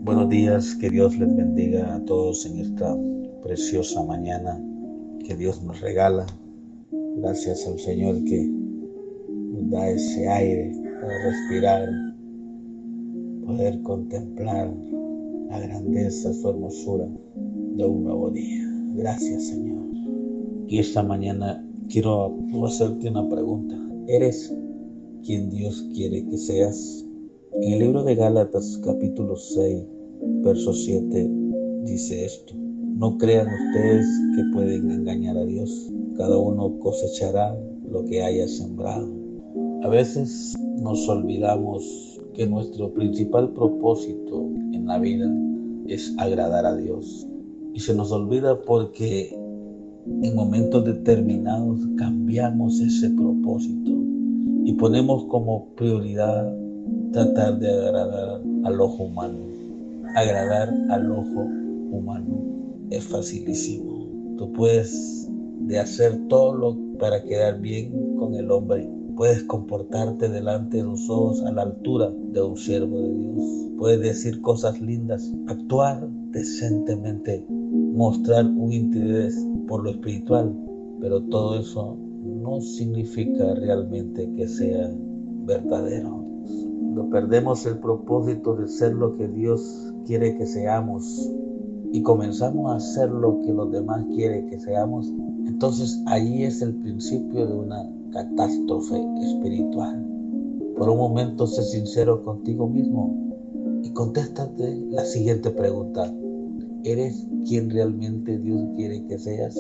Buenos días, que Dios les bendiga a todos en esta preciosa mañana que Dios nos regala. Gracias al Señor que nos da ese aire para respirar, poder contemplar la grandeza, su hermosura de un nuevo día. Gracias, Señor. Y esta mañana quiero hacerte una pregunta. ¿Eres quien Dios quiere que seas? En el libro de Gálatas capítulo 6, verso 7 dice esto: no crean ustedes que pueden engañar a Dios. Cada uno cosechará lo que haya sembrado. A veces nos olvidamos que nuestro principal propósito en la vida es agradar a Dios. Y se nos olvida porque en momentos determinados cambiamos ese propósito y ponemos como prioridad tratar de agradar al ojo humano. Agradar al ojo humano es facilísimo. Tú puedes hacer todo para quedar bien con el hombre. Puedes comportarte delante de los ojos a la altura de un siervo de Dios. Puedes decir cosas lindas, actuar decentemente, mostrar un interés por lo espiritual, pero todo eso no significa realmente que sea verdadero. Cuando perdemos el propósito de ser lo que Dios quiere que seamos y comenzamos a hacer lo que los demás quieren que seamos, entonces ahí es el principio de una catástrofe espiritual. Por un momento sé sincero contigo mismo y contéstate la siguiente pregunta: ¿eres quien realmente Dios quiere que seas?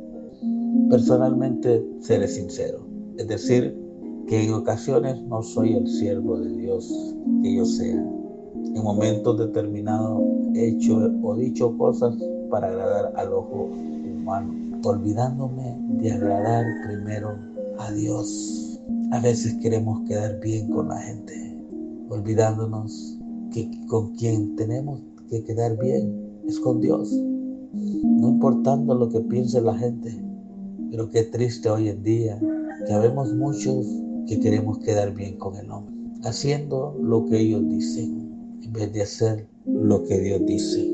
Personalmente seré sincero, es decir, que en ocasiones no soy el siervo de Dios que yo sea. En momentos determinados he hecho o dicho cosas para agradar al ojo humano, olvidándome de agradar primero a Dios. A veces queremos quedar bien con la gente, olvidándonos que con quien tenemos que quedar bien es con Dios, no importando lo que piense la gente. Pero qué triste hoy en día que habemos muchos que queremos quedar bien con el hombre, haciendo lo que ellos dicen en vez de hacer lo que Dios dice.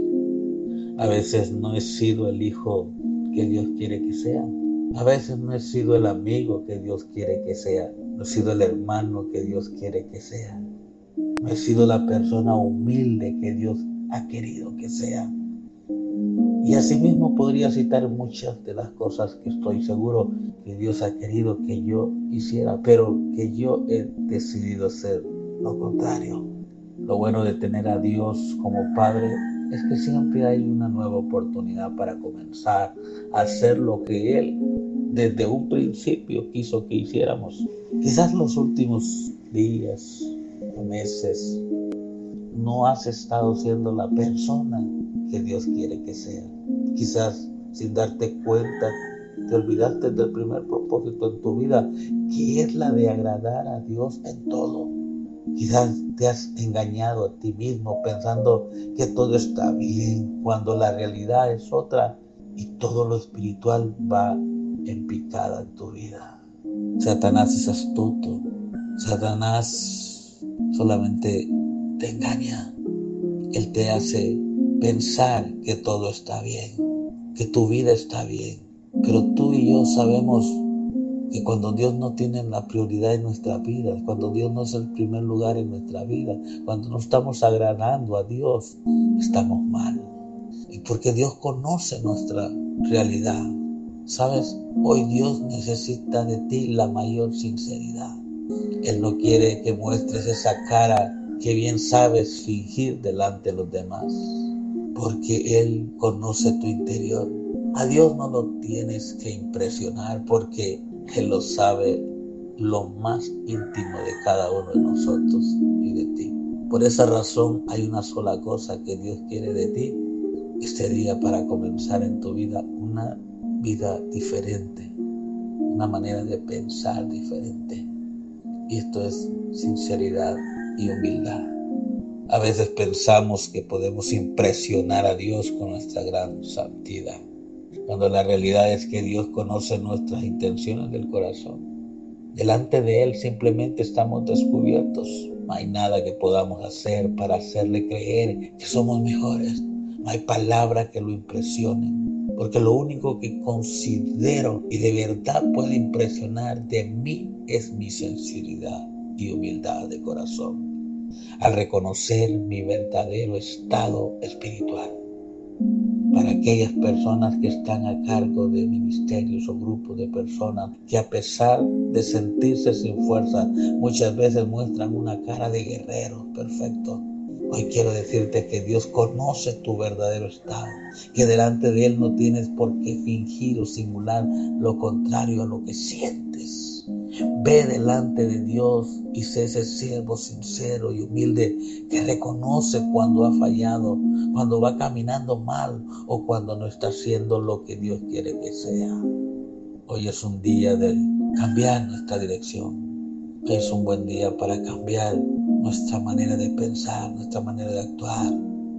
A veces no he sido el hijo que Dios quiere que sea. A veces no he sido el amigo que Dios quiere que sea. No he sido el hermano que Dios quiere que sea. No he sido la persona humilde que Dios ha querido que sea. Y asimismo podría citar muchas de las cosas que estoy seguro que Dios ha querido que yo hiciera, pero que yo he decidido hacer lo contrario. Lo bueno de tener a Dios como Padre es que siempre hay una nueva oportunidad para comenzar a hacer lo que Él desde un principio quiso que hiciéramos. Quizás los últimos días o meses no has estado siendo la persona que Dios quiere que sea. Quizás sin darte cuenta te olvidaste del primer propósito en tu vida, que es la de agradar a Dios en todo. Quizás te has engañado a ti mismo pensando que todo está bien, cuando la realidad es otra y todo lo espiritual va en picada en tu vida. Satanás es astuto. Satanás solamente te engaña. Él te hace pensar que todo está bien, que tu vida está bien. Pero tú y yo sabemos que cuando Dios no tiene la prioridad en nuestra vida, cuando Dios no es el primer lugar en nuestra vida, cuando no estamos agradando a Dios, estamos mal. Y porque Dios conoce nuestra realidad. ¿Sabes? Hoy Dios necesita de ti la mayor sinceridad. Él no quiere que muestres esa cara que bien sabes fingir delante de los demás, porque Él conoce tu interior. A Dios no lo tienes que impresionar porque Él lo sabe lo más íntimo de cada uno de nosotros y de ti. Por esa razón hay una sola cosa que Dios quiere de ti este día para comenzar en tu vida una vida diferente, una manera de pensar diferente. Y esto es sinceridad y humildad. A veces pensamos que podemos impresionar a Dios con nuestra gran santidad, cuando la realidad es que Dios conoce nuestras intenciones del corazón. Delante de Él simplemente estamos descubiertos. No hay nada que podamos hacer para hacerle creer que somos mejores. No hay palabra que lo impresione. Porque lo único que considero y de verdad puede impresionar de mí es mi sinceridad y humildad de corazón. Al reconocer mi verdadero estado espiritual. Para aquellas personas que están a cargo de ministerios o grupos de personas que a pesar de sentirse sin fuerza, muchas veces muestran una cara de guerreros perfectos. Hoy quiero decirte que Dios conoce tu verdadero estado, que delante de Él no tienes por qué fingir o simular lo contrario a lo que sientes. Ve delante de Dios y sé ese siervo sincero y humilde que reconoce cuando ha fallado, cuando va caminando mal o cuando no está haciendo lo que Dios quiere que sea. Hoy es un día de cambiar nuestra dirección. Hoy es un buen día para cambiar nuestra manera de pensar, nuestra manera de actuar.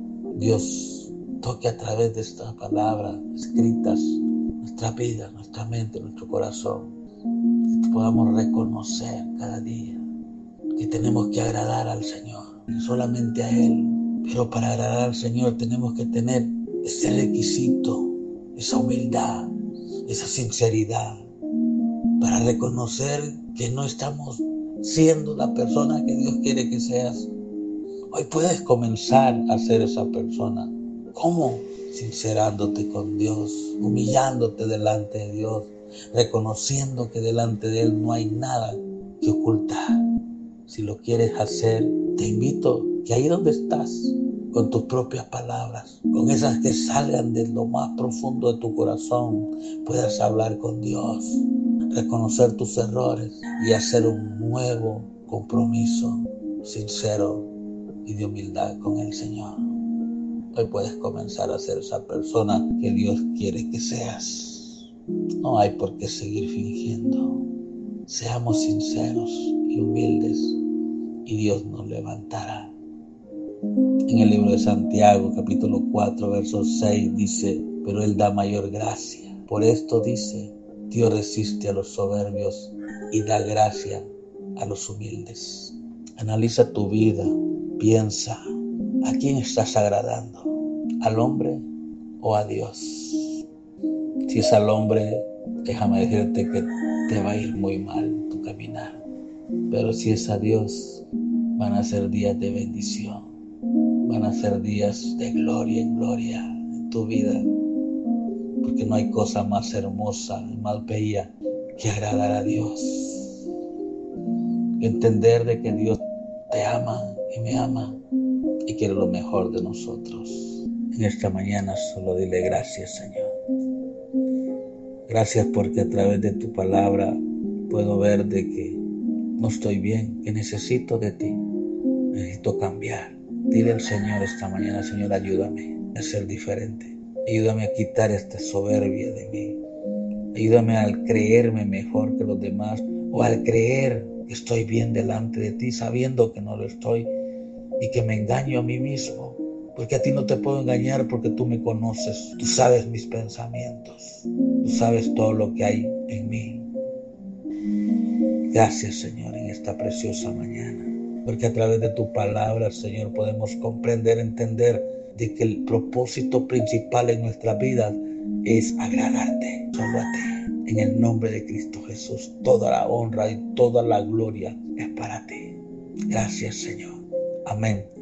Dios toque a través de estas palabras escritas nuestra vida, nuestra mente, nuestro corazón. Que podamos reconocer cada día que tenemos que agradar al Señor, y solamente a Él. Pero para agradar al Señor tenemos que tener ese requisito, esa humildad, esa sinceridad, para reconocer que no estamos siendo la persona que Dios quiere que seas. Hoy puedes comenzar a ser esa persona. ¿Cómo? Sincerándote con Dios, humillándote delante de Dios, reconociendo que delante de Él no hay nada que ocultar. Si lo quieres hacer, te invito que ahí donde estás, con tus propias palabras, con esas que salgan de lo más profundo de tu corazón, puedas hablar con Dios, reconocer tus errores y hacer un nuevo compromiso sincero y de humildad con el Señor. Hoy puedes comenzar a ser esa persona que Dios quiere que seas. No hay por qué seguir fingiendo. Seamos sinceros y humildes y Dios nos levantará. En el libro de Santiago, capítulo 4, verso 6, dice: pero Él da mayor gracia. Por esto dice: Dios resiste a los soberbios y da gracia a los humildes. Analiza tu vida, piensa, ¿a quién estás agradando? ¿Al hombre o a Dios? Si es al hombre, déjame decirte que te va a ir muy mal tu caminar. Pero si es a Dios, van a ser días de bendición. Van a ser días de gloria en gloria en tu vida. Porque no hay cosa más hermosa y más bella que agradar a Dios. Entender de que Dios te ama y me ama y quiere lo mejor de nosotros. En esta mañana solo dile gracias, Señor. Gracias porque a través de tu palabra puedo ver de que no estoy bien, que necesito de ti, necesito cambiar. Dile al Señor esta mañana: Señor, ayúdame a ser diferente. Ayúdame a quitar esta soberbia de mí. Ayúdame al creerme mejor que los demás o al creer que estoy bien delante de ti sabiendo que no lo estoy y que me engaño a mí mismo. Porque a ti no te puedo engañar porque tú me conoces. Tú sabes mis pensamientos. Tú sabes todo lo que hay en mí. Gracias, Señor, en esta preciosa mañana. Porque a través de tu palabra, Señor, podemos comprender, entender de que el propósito principal en nuestra vida es agradarte, solo a ti. En el nombre de Cristo Jesús, toda la honra y toda la gloria es para ti. Gracias, Señor. Amén